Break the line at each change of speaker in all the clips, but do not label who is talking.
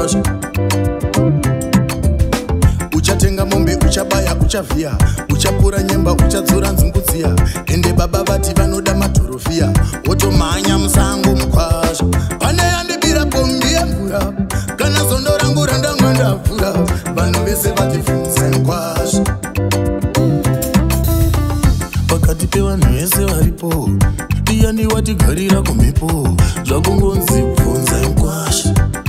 kwazvo. Uchatenga mombe, uchabaya, uchavhiya, uchapura nyemba, uchadzura nzungudziya. Ende baba vati vanoda madhorofia, wotomhanya musango mukwazvo. Pane yandibira pombi yemvura, kana zondo rangu randanga ndavhura. Vanhu vese vatifudze kwazvo. Pakati pevanhu vese varipo, ndiani watigarira kumhepo, zvakungonzi bvunzai kwazvo.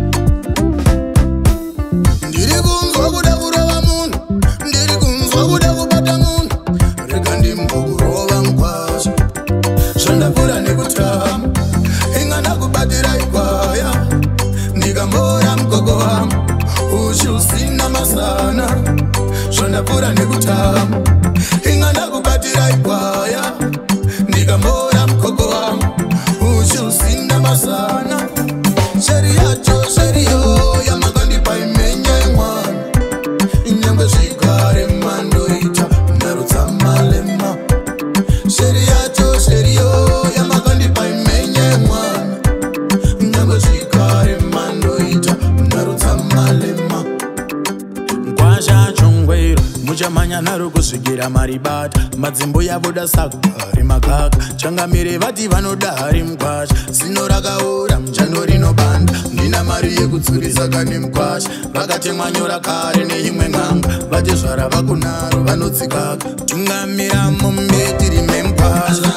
Ndiri kunzwa kuda kurova munhu, ndiri kunzwa kuda kubata munhu, rega ndimbokurova mukwazvo. Zvandapfuura nekutama, ingana kubatira ikwaya, ndikambora mugogo wangu uchi usina masana. Zvandapfuura nekutama, ingana kubatira ikwaya, ndikambora mugogo wangu uchi usina masana. Sheri yacho sheriyo yamakandipa imenye mwana, inyangwe zvigare mandoita ndarutsa malema. Sheri yacho sheriyo yamakandipa imenye mwana, inyangwe zvigare mandoita ndarutsa malema. Nkwasha chongwero muchamanya naro kusvikira maribata, madzimbo yavoda sakugare makaka. Changamire vati vanoda hari mukwasha, zino rakaora muchando rinobanda. Ndina mari yekudzurisa kane mukwasha, vakatemwa nyora kare neimwe ng'anga. Vati zvara vakunaro vanodzikaka, tungamira mombe tiri memkwasha.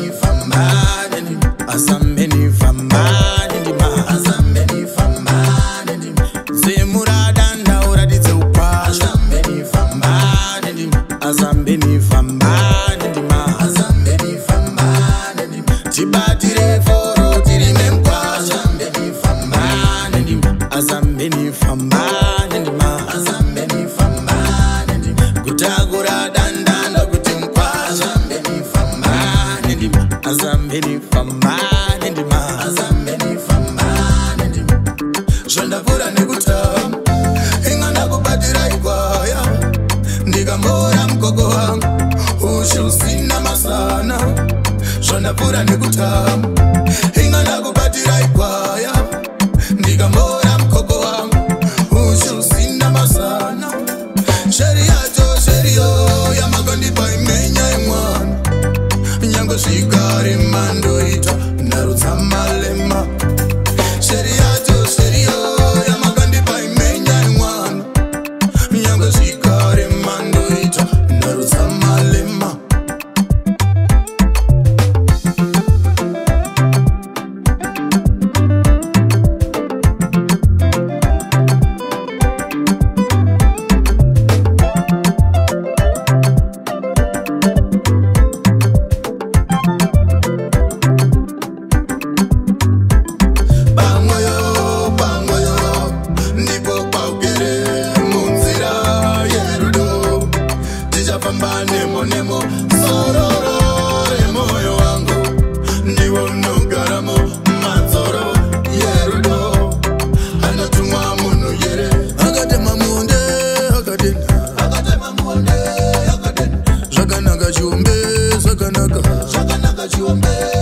Asambe nifambane ndima, asambe nifambane ndima, zemurada ndauradidze ukwasha. Asambe nifambane ndima, asambe nifambane ndima, asambe nifambane ndima, tibatire foro tiri memkwasha. Asambe nifambane ndima, asambe nifambane ndima, asambe nifambane ndima, kutakura dandanda kuti mkwasha. Asambe nifambane ndima, asambe nifambane ndima, asambe nifambane ndima. Zvandapfuura nekutama, ingana kubatira ikwaya, ndikambora mugogo wangu uchi usina masana. Zvandapfuura nekutama, ingana kubatira ikwaya, ndikambora mugogo wangu uchi usina masana. Sheri yacho sheriyo yamakandipa imenya yemwana, nyangwe zvigare mandoita ndarutsa malema. Sheri yacho sheriyo yamakandipa imenya yemwana, nyangwe zvigare mandoita ndarutsa malema. Nemo nemo sororo emoyo wangu, ndiwo unogaramo madzoro yerudo. Anatumwa munhu yere, akatema muonde akadena, akatema muonde akadena. Zvakanaka chiombe, zvakanaka, zvakanaka chiombe.